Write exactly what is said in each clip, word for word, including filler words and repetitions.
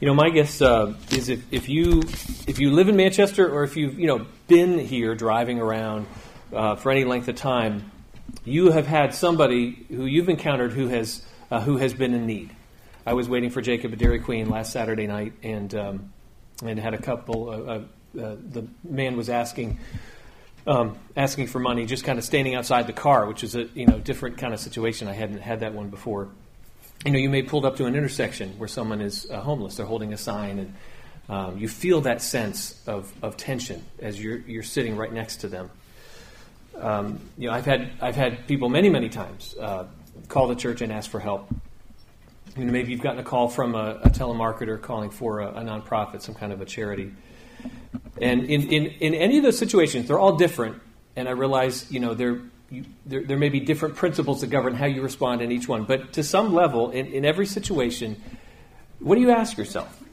You know, my guess uh, is if, if you if you live in Manchester, or if you've you know been here driving around uh, for any length of time, you have had somebody who you've encountered who has uh, who has been in need. I was waiting for Jacob at Dairy Queen last Saturday night, and um, and had a couple. Uh, uh, uh, the man was asking. Um, asking for money, just kind of standing outside the car, which is a you know different kind of situation. I hadn't had that one before. You know, you may pulled up to an intersection where someone is uh, homeless. They're holding a sign, and um, you feel that sense of, of tension as you're you're sitting right next to them. Um, you know, I've had I've had people many many times uh, call the church and ask for help. You know, maybe you've gotten a call from a, a telemarketer calling for a, a nonprofit, some kind of a charity. And in, in, in any of those situations, they're all different. And I realize, you know, there, you, there there may be different principles that govern how you respond in each one. But to some level, in, in every situation, what do you ask yourself?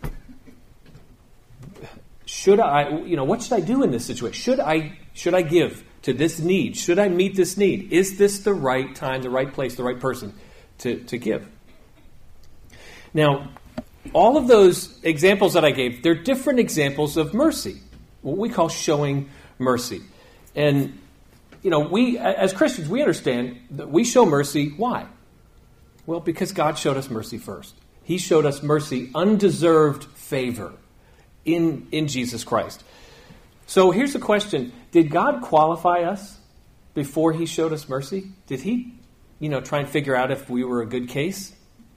Should I, you know, what should I do in this situation? Should I, should I give to this need? Should I meet this need? Is this the right time, the right place, the right person to, to give? Now, all of those examples that I gave, they're different examples of mercy, what we call showing mercy. And, you know, we, as Christians, we understand that we show mercy. Why? Well, because God showed us mercy first. He showed us mercy, undeserved favor in, in Jesus Christ. So here's the question. Did God qualify us before he showed us mercy? Did he, you know, try and figure out if we were a good case?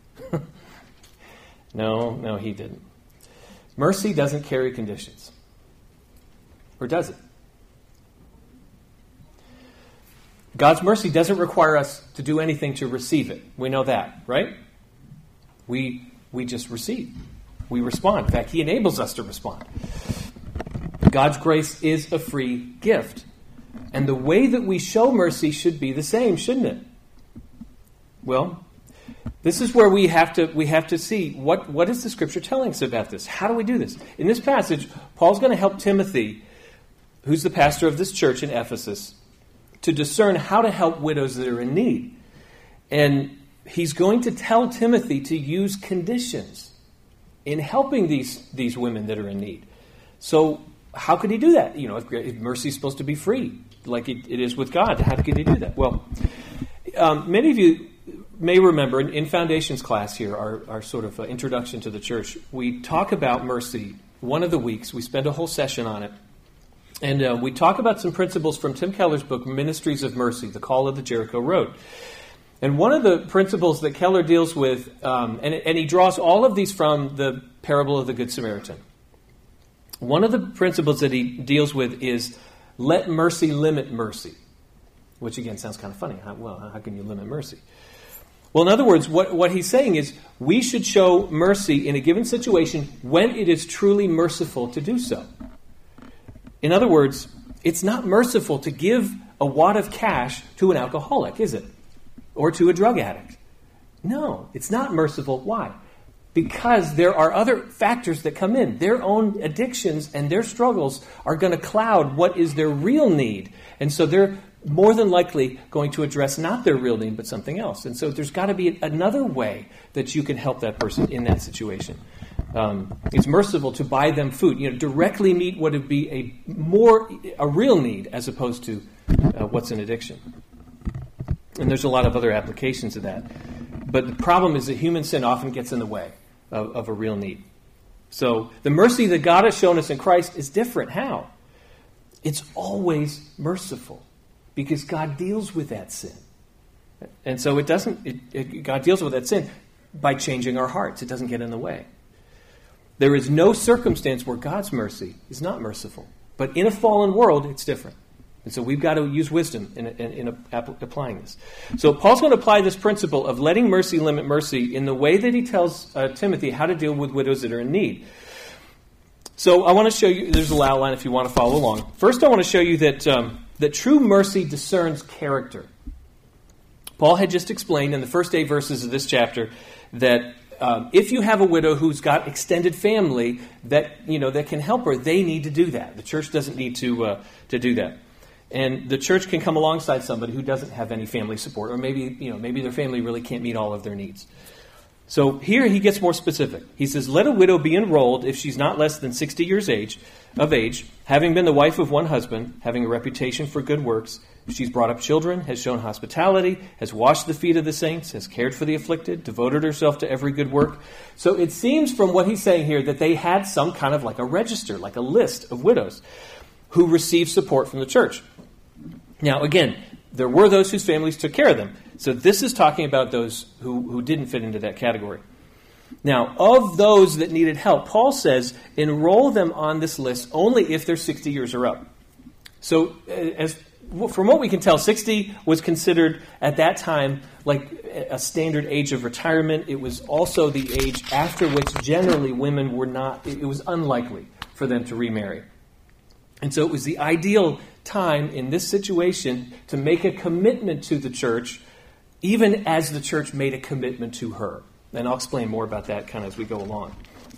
No, no, he didn't. Mercy doesn't carry conditions. Or does it? God's mercy doesn't require us to do anything to receive it. We know that, right? We we just receive. We respond. In fact, he enables us to respond. God's grace is a free gift. And the way that we show mercy should be the same, shouldn't it? Well, this is where we have to we have to see what, what is the Scripture telling us about this? How do we do this? In this passage, Paul's going to help Timothy, who's the pastor of this church in Ephesus, to discern how to help widows that are in need. And he's going to tell Timothy to use conditions in helping these, these women that are in need. So how could he do that? You know, if, if mercy is supposed to be free, like it, it is with God, how could he do that? Well, um, many of you may remember in, in Foundations class here, our, our sort of uh, introduction to the church, we talk about mercy one of the weeks. We spend a whole session on it. And uh, we talk about some principles from Tim Keller's book, Ministries of Mercy, The Call of the Jericho Road. And one of the principles that Keller deals with, um, and, and he draws all of these from the parable of the Good Samaritan. One of the principles that he deals with is let mercy limit mercy, which again sounds kind of funny. How, well, how can you limit mercy? Well, in other words, what, what he's saying is we should show mercy in a given situation when it is truly merciful to do so. In other words, it's not merciful to give a wad of cash to an alcoholic, is it? Or to a drug addict. No, it's not merciful. Why? Because there are other factors that come in. Their own addictions and their struggles are going to cloud what is their real need. And so they're more than likely going to address not their real need, but something else. And so there's got to be another way that you can help that person in that situation. Um, it's merciful to buy them food, you know, directly meet what would be a more a real need as opposed to uh, what's an addiction. And there's a lot of other applications of that. But the problem is that human sin often gets in the way of, of a real need. So the mercy that God has shown us in Christ is different. How? It's always merciful because God deals with that sin. And so it doesn't. It, it, God deals with that sin by changing our hearts. It doesn't get in the way. There is no circumstance where God's mercy is not merciful. But in a fallen world, it's different. And so we've got to use wisdom in, in, in applying this. So Paul's going to apply this principle of letting mercy limit mercy in the way that he tells uh, Timothy how to deal with widows that are in need. So I want to show you, there's a little outline if you want to follow along. First I want to show you that, um, that true mercy discerns character. Paul had just explained in the first eight verses of this chapter that Um, if you have a widow who's got extended family that you know that can help her, they need to do that. The church doesn't need to uh, to do that, and the church can come alongside somebody who doesn't have any family support, or maybe you know maybe their family really can't meet all of their needs. So here he gets more specific. He says, let a widow be enrolled if she's not less than sixty years age, of age, having been the wife of one husband, having a reputation for good works. If she's brought up children, has shown hospitality, has washed the feet of the saints, has cared for the afflicted, devoted herself to every good work. So it seems from what he's saying here that they had some kind of like a register, like a list of widows who received support from the church. Now, again, there were those whose families took care of them. So this is talking about those who, who didn't fit into that category. Now, of those that needed help, Paul says, enroll them on this list only if they're sixty years or up. So as from what we can tell, sixty was considered at that time like a standard age of retirement. It was also the age after which generally women were not, it was unlikely for them to remarry. And so it was the ideal time in this situation to make a commitment to the church, even as the church made a commitment to her. And I'll explain more about that kind of as we go along.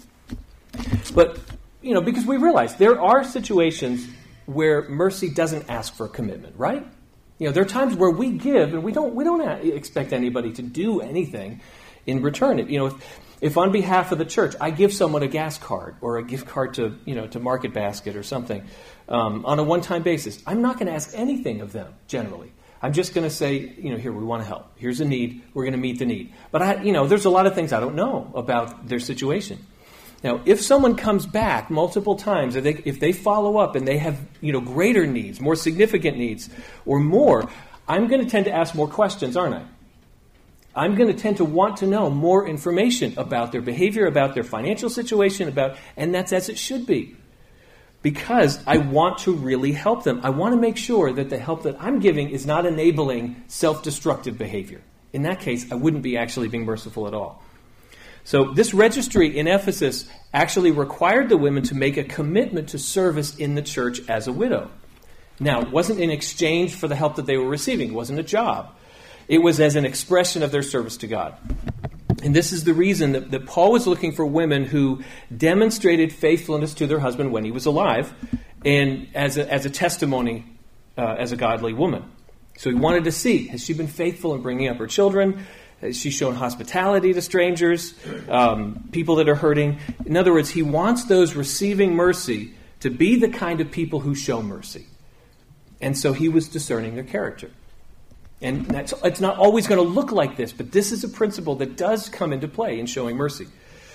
But, you know, because we realize there are situations where mercy doesn't ask for a commitment, right? You know, there are times where we give and we don't we don't expect anybody to do anything in return. You know, if, if on behalf of the church I give someone a gas card or a gift card to, you know, to Market Basket or something um, on a one-time basis, I'm not going to ask anything of them generally. I'm just going to say, you know, here, we want to help. Here's a need. We're going to meet the need. But, I, you know, there's a lot of things I don't know about their situation. Now, if someone comes back multiple times, if they, if they follow up and they have, you know, greater needs, more significant needs, or more, I'm going to tend to ask more questions, aren't I? I'm going to tend to want to know more information about their behavior, about their financial situation, about, and that's as it should be. Because I want to really help them. I want to make sure that the help that I'm giving is not enabling self-destructive behavior. In that case, I wouldn't be actually being merciful at all. So this registry in Ephesus actually required the women to make a commitment to service in the church as a widow. Now, it wasn't in exchange for the help that they were receiving. It wasn't a job. It was as an expression of their service to God. And this is the reason that, that Paul was looking for women who demonstrated faithfulness to their husband when he was alive and as a, as a testimony uh, as a godly woman. So he wanted to see, has she been faithful in bringing up her children? Has she shown hospitality to strangers, um, people that are hurting? In other words, he wants those receiving mercy to be the kind of people who show mercy. And so he was discerning their character. And that's, it's not always going to look like this, but this is a principle that does come into play in showing mercy.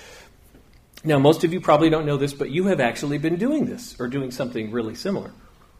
Now, most of you probably don't know this, but you have actually been doing this or doing something really similar.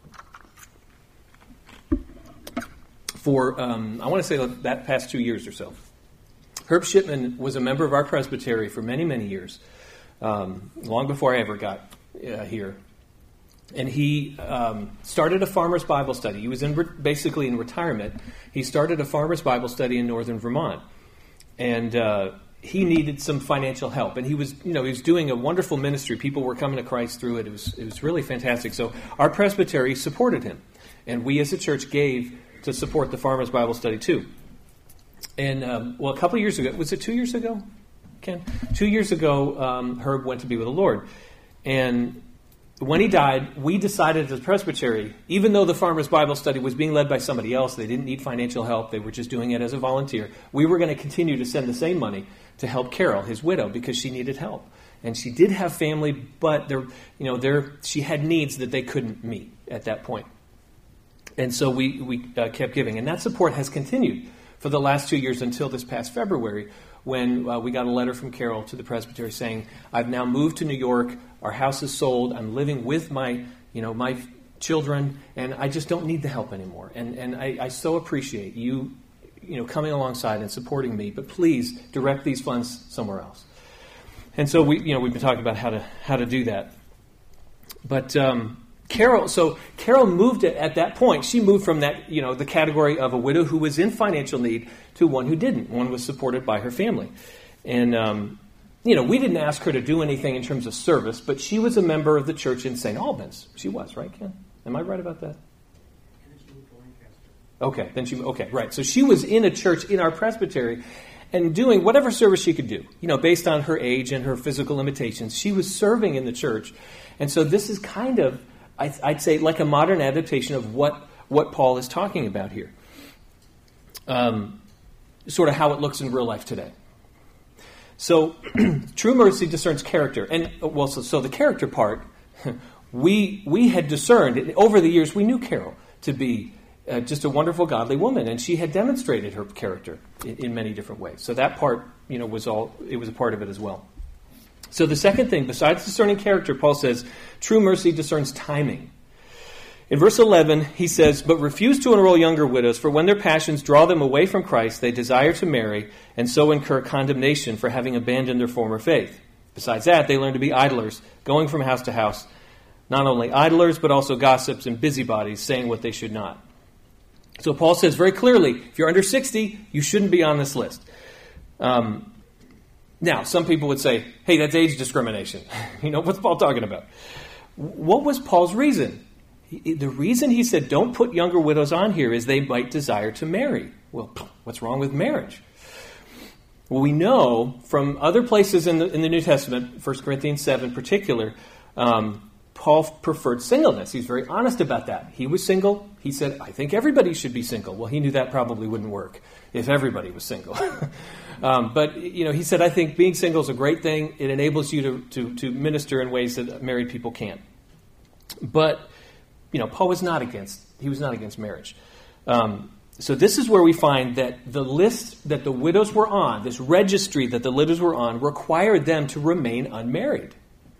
For, um, I want to say that past two years or so. Herb Shipman was a member of our presbytery for many, many years, um, long before I ever got uh, here. And he um, started a farmer's Bible study. He was in re- basically in retirement. He started a farmer's Bible study in northern Vermont. And uh, he needed some financial help. And he was, you know, he was doing a wonderful ministry. People were coming to Christ through it. It was, it was really fantastic. So our presbytery supported him. And we as a church gave to support the farmer's Bible study too. And, um, well, a couple of years ago, was it two years ago, Ken? Two years ago, um, Herb went to be with the Lord. And when he died, we decided as a presbytery, even though the farmer's Bible study was being led by somebody else, they didn't need financial help, they were just doing it as a volunteer, we were going to continue to send the same money to help Carol, his widow, because she needed help. And she did have family, but there, you know, there she had needs that they couldn't meet at that point. And so we, we uh, kept giving. And that support has continued for the last two years until this past February, when uh, we got a letter from Carol to the presbytery saying, I've now moved to New York, our house is sold, I'm living with my, you know, my children, and I just don't need the help anymore. And and I, I so appreciate you, you know, coming alongside and supporting me, but please direct these funds somewhere else. And so we, you know, we've been talking about how to how to do that. But um, Carol, so Carol moved it at that point. She moved from that, you know, the category of a widow who was in financial need to one who didn't. One was supported by her family. And, um, you know, we didn't ask her to do anything in terms of service, but she was a member of the church in Saint Albans. She was, right, Ken? Am I right about that? Okay, then she, okay, right. So she was in a church in our presbytery and doing whatever service she could do, you know, based on her age and her physical limitations. She was serving in the church. And so this is kind of, I'd say, like a modern adaptation of what, what Paul is talking about here. Um, sort of how it looks in real life today. So true mercy discerns character. And, well, so, so the character part, we we had discerned, over the years, we knew Carol to be uh, just a wonderful, godly woman, and she had demonstrated her character in, in many different ways. So that part, you know, was all, it was a part of it as well. So the second thing, besides discerning character, Paul says, true mercy discerns timing. In verse eleven, he says, but refuse to enroll younger widows, for when their passions draw them away from Christ, they desire to marry, and so incur condemnation for having abandoned their former faith. Besides that, they learn to be idlers, going from house to house, not only idlers, but also gossips and busybodies, saying what they should not. So Paul says very clearly, if you're under sixty, you shouldn't be on this list. Um, now, some people would say, hey, that's age discrimination. You know, what's Paul talking about? What was Paul's reason? The reason he said don't put younger widows on here is they might desire to marry. Well, what's wrong with marriage? Well, we know from other places in the, in the New Testament, First Corinthians seven in particular, um, Paul preferred singleness. He's very honest about that. He was single. He said, I think everybody should be single. Well, he knew that probably wouldn't work if everybody was single. um, but, you know, he said, I think being single is a great thing. It enables you to, to, to minister in ways that married people can't. But you know, Paul was not against, he was not against marriage. Um, so this is where we find that the list that the widows were on, this registry that the widows were on, required them to remain unmarried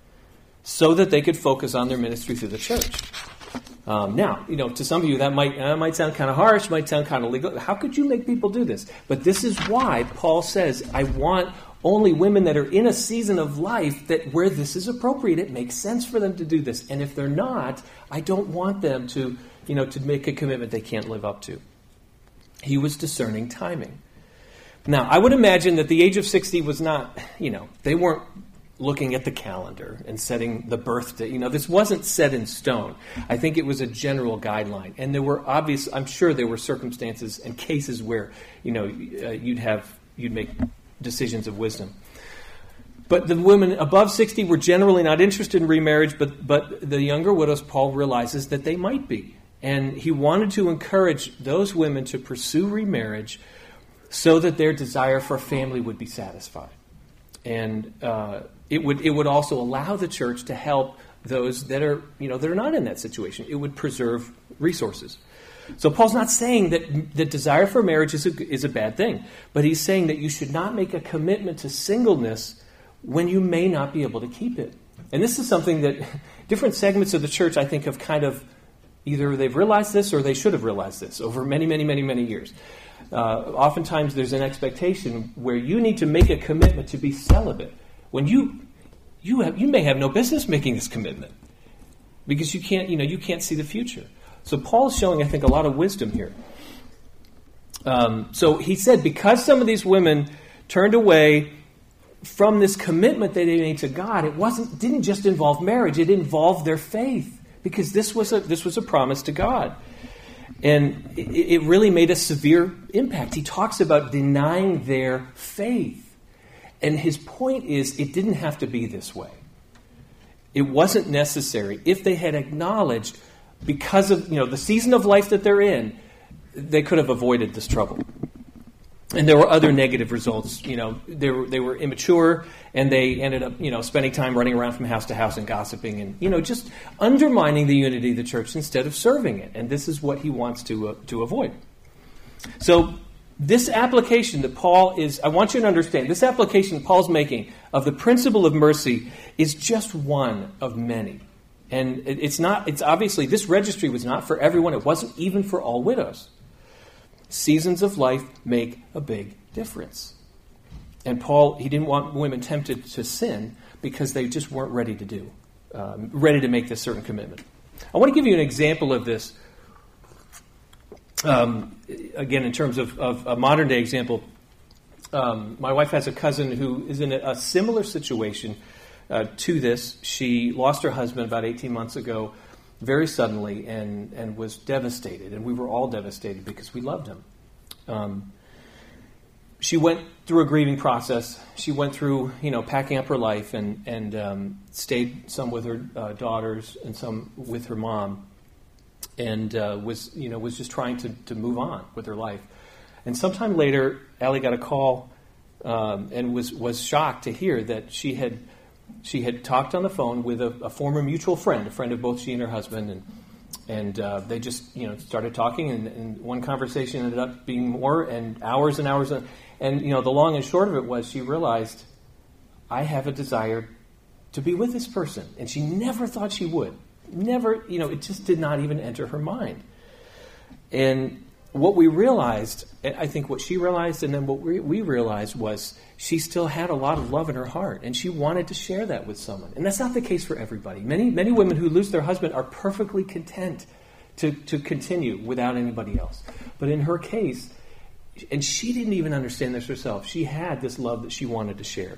so that they could focus on their ministry through the church. Um, now, you know, to some of you that might, uh, might sound kind of harsh, might sound kind of legal. How could you make people do this? But this is why Paul says, I want only women that are in a season of life that where this is appropriate. It makes sense for them to do this. And if they're not, I don't want them to, you know, to make a commitment they can't live up to. He was discerning timing. Now, I would imagine that the age of sixty was not, you know, they weren't looking at the calendar and setting the birth date. You know, this wasn't set in stone. I think it was a general guideline. And there were obvious, I'm sure there were circumstances and cases where, you know, uh, you'd have, you'd make decisions of wisdom. But the women above sixty were generally not interested in remarriage, but, but the younger widows, Paul realizes that they might be. And he wanted to encourage those women to pursue remarriage so that their desire for a family would be satisfied. And uh, it would it would also allow the church to help those that are, you know, that are not in that situation. It would preserve resources. So Paul's not saying that the desire for marriage is a, is a bad thing, but he's saying that you should not make a commitment to singleness when you may not be able to keep it. And this is something that different segments of the church, I think, have kind of either they've realized this or they should have realized this over many, many, many, many years. Uh, oftentimes there's an expectation where you need to make a commitment to be celibate when you you have you may have no business making this commitment because you can't you know you can't see the future. So Paul's showing, I think, a lot of wisdom here. Um, so he said, because some of these women turned away from this commitment that they made to God, it wasn't didn't just involve marriage; it involved their faith, because this was a this was a promise to God, and it, it really made a severe impact. He talks about denying their faith, and his point is, it didn't have to be this way. It wasn't necessary. If they had acknowledged, because of you know the season of life that they're in, they could have avoided this trouble. And there were other negative results. You know, they were they were immature, and they ended up you know spending time running around from house to house and gossiping, and you know just undermining the unity of the church instead of serving it. And this is what he wants to uh, to avoid. So this application that Paul is, I want you to understand, this application Paul's making of the principle of mercy is just one of many. And it's not, it's obviously, this registry was not for everyone. It wasn't even for all widows. Seasons of life make a big difference. And Paul, he didn't want women tempted to sin because they just weren't ready to do, um, ready to make this certain commitment. I want to give you an example of this. Um, again, in terms of, of a modern day example, um, my wife has a cousin who is in a, a similar situation uh, to this. She lost her husband about eighteen months ago very suddenly and, and was devastated. And we were all devastated because we loved him. Um, she went through a grieving process. She went through, you know, packing up her life and, and um, stayed some with her uh, daughters and some with her mom. And uh, was, you know, was just trying to, to move on with her life. And sometime later, Allie got a call um, and was, was shocked to hear that she had she had talked on the phone with a, a former mutual friend, a friend of both she and her husband, and and uh, they just you know started talking, and, and one conversation ended up being more, and hours and hours, and, and you know the long and short of it was she realized, I have a desire to be with this person, and she never thought she would. Never, you know, it just did not even enter her mind. And what we realized, I think what she realized and then what we, we realized was she still had a lot of love in her heart, and she wanted to share that with someone. And that's not the case for everybody. Many many women who lose their husband are perfectly content to, to continue without anybody else. But in her case, and she didn't even understand this herself, she had this love that she wanted to share.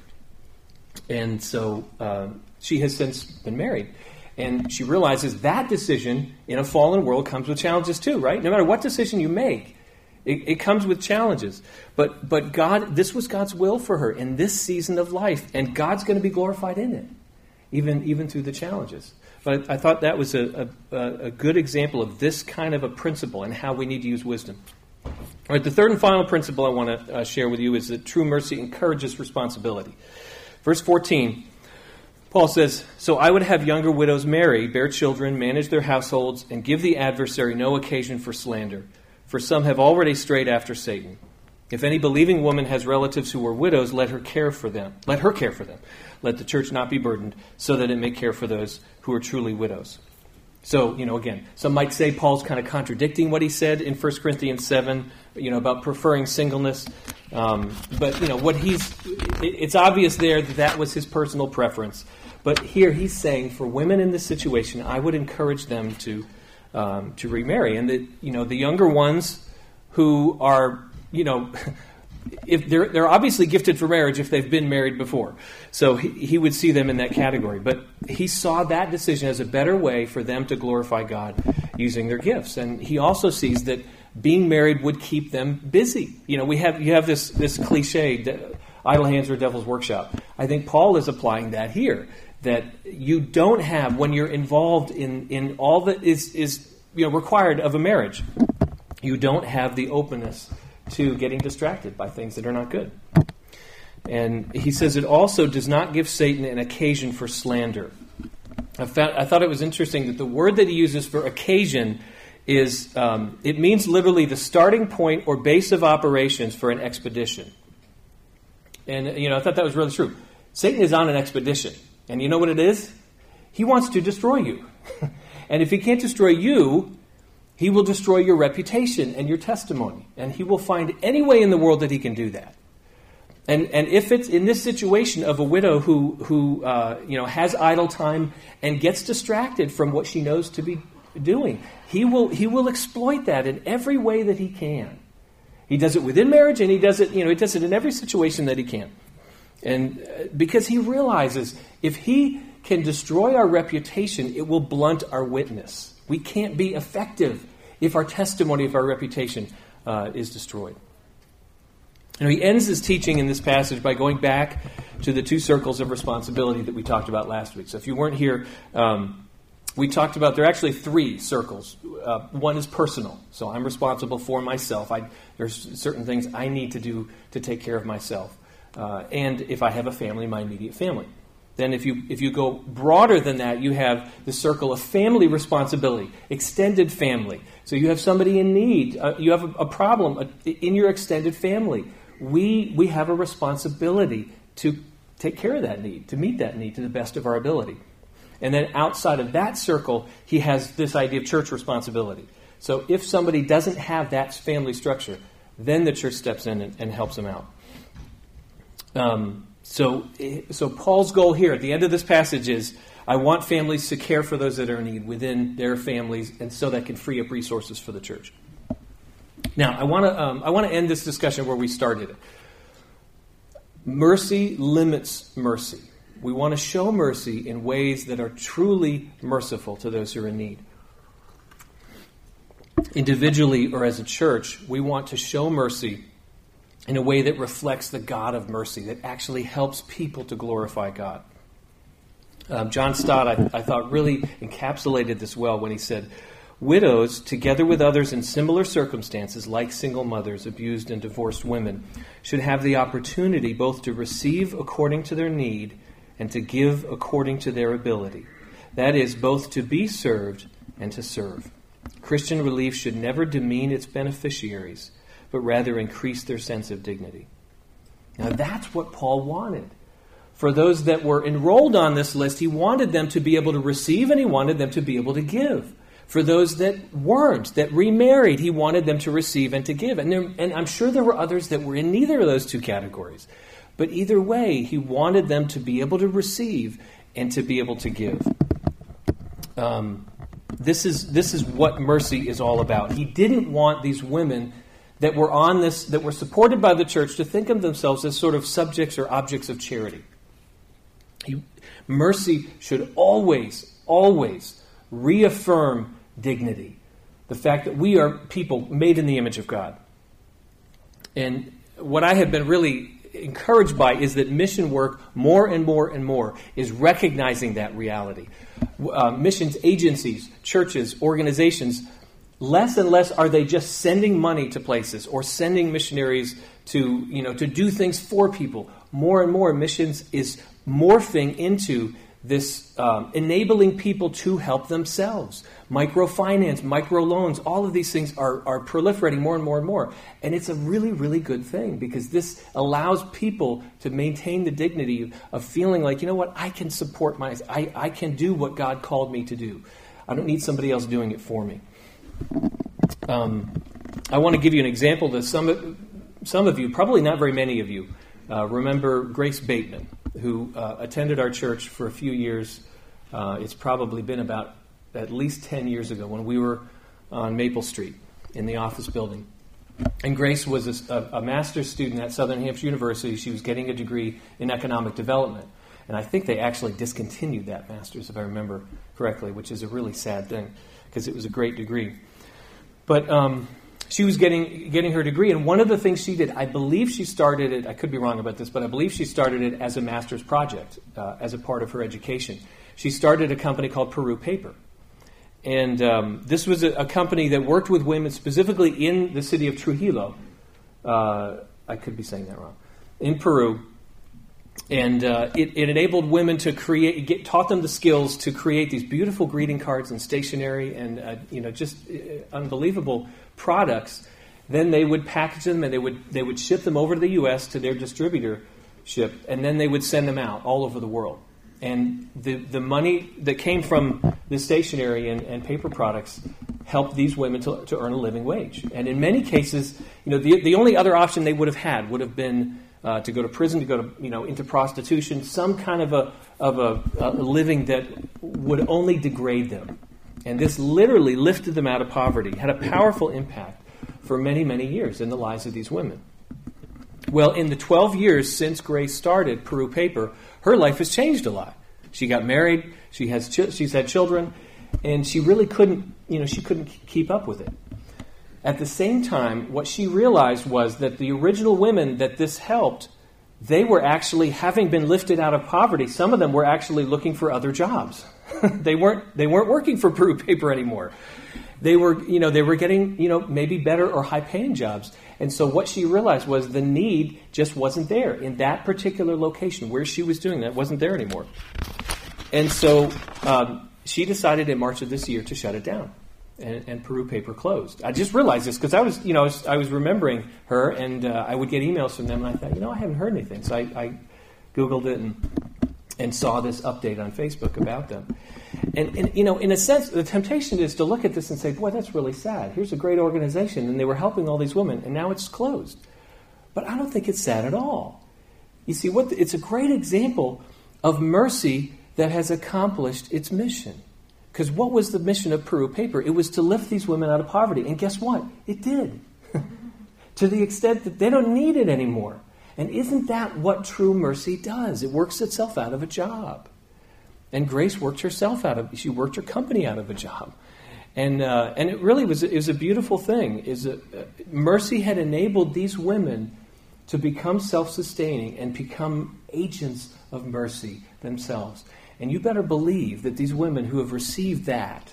And so um, she has since been married. And she realizes that decision in a fallen world comes with challenges too, right? No matter what decision you make, it, it comes with challenges. But but God, this was God's will for her in this season of life, and God's going to be glorified in it, even even through the challenges. But I, I thought that was a, a, a good example of this kind of a principle and how we need to use wisdom. All right, the third and final principle I want to uh, share with you is that true mercy encourages responsibility. Verse fourteen. Paul says, so I would have younger widows marry, bear children, manage their households, and give the adversary no occasion for slander. For some have already strayed after Satan. If any believing woman has relatives who are widows, let her care for them. Let her care for them. Let the church not be burdened, so that it may care for those who are truly widows. So, you know, again, some might say Paul's kind of contradicting what he said in First Corinthians seven, you know, about preferring singleness. Um, but, you know, what he's, it's obvious there that that was his personal preference. But here he's saying for women in this situation, I would encourage them to um, to remarry. And that, you know, the younger ones who are, you know, if they're they're obviously gifted for marriage if they've been married before. So he, he would see them in that category. But he saw that decision as a better way for them to glorify God using their gifts. And he also sees that being married would keep them busy. You know, we have you have this this cliche, idle hands are devil's workshop. I think Paul is applying that here. That you don't have when you're involved in, in all that is, is you know required of a marriage. You don't have the openness to getting distracted by things that are not good. And he says it also does not give Satan an occasion for slander. I, found, I thought it was interesting that the word that he uses for occasion is, um, it means literally the starting point or base of operations for an expedition. And, you know, I thought that was really true. Satan is on an expedition. And you know what it is? He wants to destroy you. And if he can't destroy you, he will destroy your reputation and your testimony. And he will find any way in the world that he can do that. And and if it's in this situation of a widow who who uh, you know has idle time and gets distracted from what she knows to be doing, he will he will exploit that in every way that he can. He does it within marriage, and he does it you know he does it in every situation that he can. And because he realizes if he can destroy our reputation, it will blunt our witness. We can't be effective if our testimony, if our reputation uh, is destroyed. And he ends his teaching in this passage by going back to the two circles of responsibility that we talked about last week. So if you weren't here, um, we talked about, there are actually three circles. Uh, one is personal. So I'm responsible for myself. I, there's certain things I need to do to take care of myself. Uh, and if I have a family, my immediate family. Then if you if you go broader than that, you have the circle of family responsibility, extended family. So you have somebody in need. Uh, you have a, a problem uh, in your extended family. We we have a responsibility to take care of that need, to meet that need to the best of our ability. And then outside of that circle, he has this idea of church responsibility. So if somebody doesn't have that family structure, then the church steps in and, and helps them out. Um, so, so Paul's goal here at the end of this passage is, I want families to care for those that are in need within their families, and so that can free up resources for the church. Now, I want to um, I want to end this discussion where we started it. Mercy limits mercy. We want to show mercy in ways that are truly merciful to those who are in need. Individually or as a church, we want to show mercy in a way that reflects the God of mercy, that actually helps people to glorify God. Um, John Stott, I, I thought, really encapsulated this well when he said, Widows, together with others in similar circumstances, like single mothers, abused and divorced women, should have the opportunity both to receive according to their need and to give according to their ability. That is, both to be served and to serve. Christian relief should never demean its beneficiaries, but rather increase their sense of dignity. Now that's what Paul wanted. For those that were enrolled on this list, he wanted them to be able to receive and he wanted them to be able to give. For those that weren't, that remarried, he wanted them to receive and to give. And, there, and I'm sure there were others that were in neither of those two categories. But either way, he wanted them to be able to receive and to be able to give. Um, this is this is what mercy is all about. He didn't want these women that were on this, that were supported by the church, to think of themselves as sort of subjects or objects of charity. He, mercy should always, always reaffirm dignity. The fact that we are people made in the image of God. And what I have been really encouraged by is that mission work more and more and more is recognizing that reality. Uh, missions agencies, churches, organizations, less and less are they just sending money to places or sending missionaries to, you know, to do things for people. More and more missions is morphing into this um, enabling people to help themselves. Microfinance, microloans, all of these things are, are proliferating more and more and more. And it's a really, really good thing because this allows people to maintain the dignity of feeling like, you know what, I can support my, I, I can do what God called me to do. I don't need somebody else doing it for me. Um, I want to give you an example that some, some of you, probably not very many of you, uh, remember Grace Bateman, who uh, attended our church for a few years. Uh, it's probably been about at least ten years ago when we were on Maple Street in the office building. And Grace was a, a master's student at Southern Hampshire University. She was getting a degree in economic development. And I think they actually discontinued that master's, if I remember correctly, which is a really sad thing because it was a great degree. But um, she was getting getting her degree, and one of the things she did, I believe she started it, I could be wrong about this, but I believe she started it as a master's project, uh, as a part of her education. She started a company called Peru Paper. And um, this was a, a company that worked with women specifically in the city of Trujillo. Uh, I could be saying that wrong. In Peru. And uh, it, it enabled women to create, get, taught them the skills to create these beautiful greeting cards and stationery and uh, you know just uh, unbelievable products. Then they would package them and they would they would ship them over to the U S to their distributorship, and then they would send them out all over the world. And the the money that came from the stationery and, and paper products helped these women to, to earn a living wage. And in many cases, you know, the the only other option they would have had would have been Uh, to go to prison, to go to you know into prostitution, some kind of a of a, a living that would only degrade them. And this literally lifted them out of poverty, had a powerful impact for many, many years in the lives of these women. Well, in the twelve years since Grace started Peru Paper, her life has changed a lot. She got married, she has ch- she's had children, and she really couldn't you know she couldn't keep up with it. At the same time, what she realized was that the original women that this helped, they were actually, having been lifted out of poverty, some of them were actually looking for other jobs. they weren't they weren't working for Peru Paper anymore. They were, you know, they were getting, you know, maybe better or high-paying jobs. And so what she realized was the need just wasn't there in that particular location where she was doing that. Wasn't there anymore. And so um, she decided in March of this year to shut it down. And, and Peru Paper closed. I just realized this because I was, you know, I was, I was remembering her, and uh, I would get emails from them, and I thought, you know, I haven't heard anything. So I, I Googled it and and saw this update on Facebook about them. And, and, you know, in a sense, the temptation is to look at this and say, boy, that's really sad. Here's a great organization, and they were helping all these women, and now it's closed. But I don't think it's sad at all. You see, what the, it's a great example of mercy that has accomplished its mission. Because what was the mission of Peru Paper? It was to lift these women out of poverty. And guess what? It did. To the extent that they don't need it anymore. And isn't that what true mercy does? It works itself out of a job. And Grace worked herself out of, she worked her company out of a job. And uh, and it really was, it was a beautiful thing. Is a, uh, mercy had enabled these women to become self-sustaining and become agents of mercy themselves. And you better believe that these women who have received that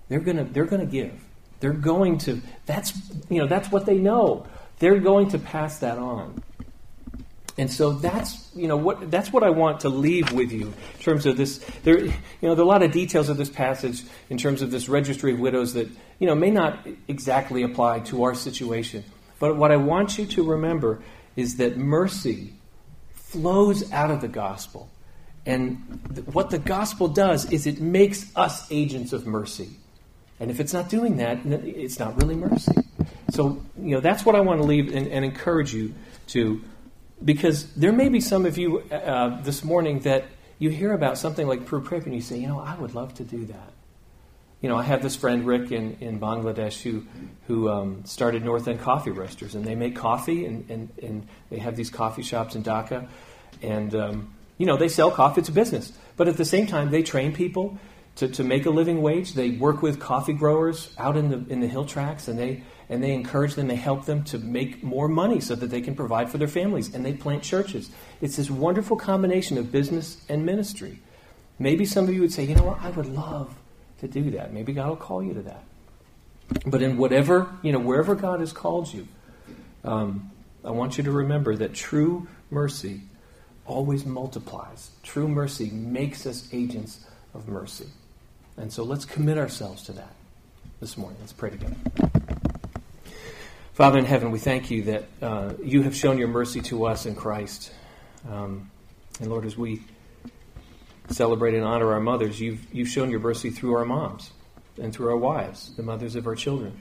They're gonna they're gonna give. They're going to that's you know that's what they know. They're going to pass that on. And so that's you know what that's what I want to leave with you in terms of this. There you know there are a lot of details of this passage in terms of this registry of widows that you know may not exactly apply to our situation. But what I want you to remember is that mercy flows out of the gospel. And th- what the gospel does is it makes us agents of mercy. And if it's not doing that, it's not really mercy. So, you know, that's what I want to leave and, and encourage you to, because there may be some of you uh, this morning that you hear about something like Pru Prep and you say, you know, I would love to do that. You know, I have this friend, Rick, in, in Bangladesh who who um, started North End Coffee Roasters, and they make coffee, and, and, and they have these coffee shops in Dhaka, and, um, you know, they sell coffee. It's a business. But at the same time, they train people to, to make a living wage. They work with coffee growers out in the in the hill tracts, and they and they encourage them, they help them to make more money so that they can provide for their families, and they plant churches. It's this wonderful combination of business and ministry. Maybe some of you would say, you know what, I would love to do that. Maybe God will call you to that. But in whatever, you know, wherever God has called you, um, I want you to remember that true mercy always multiplies. True mercy makes us agents of mercy. And so let's commit ourselves to that this morning. Let's pray together. Father in heaven, we thank you that uh, you have shown your mercy to us in Christ. Um, and Lord, as we celebrate and honor our mothers, you've, you've shown your mercy through our moms and through our wives, the mothers of our children.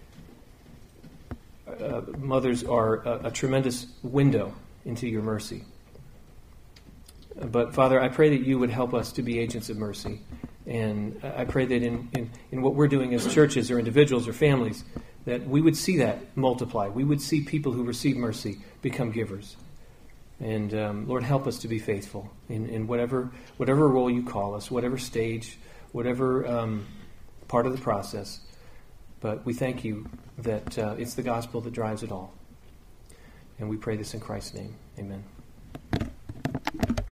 Uh, mothers are a, a tremendous window into your mercy. But Father, I pray that you would help us to be agents of mercy. And I pray that in, in, in what we're doing as churches or individuals or families, that we would see that multiply. We would see people who receive mercy become givers. And um, Lord, help us to be faithful in, in whatever whatever role you call us, whatever stage, whatever um, part of the process. But we thank you that uh, it's the gospel that drives it all. And we pray this in Christ's name. Amen.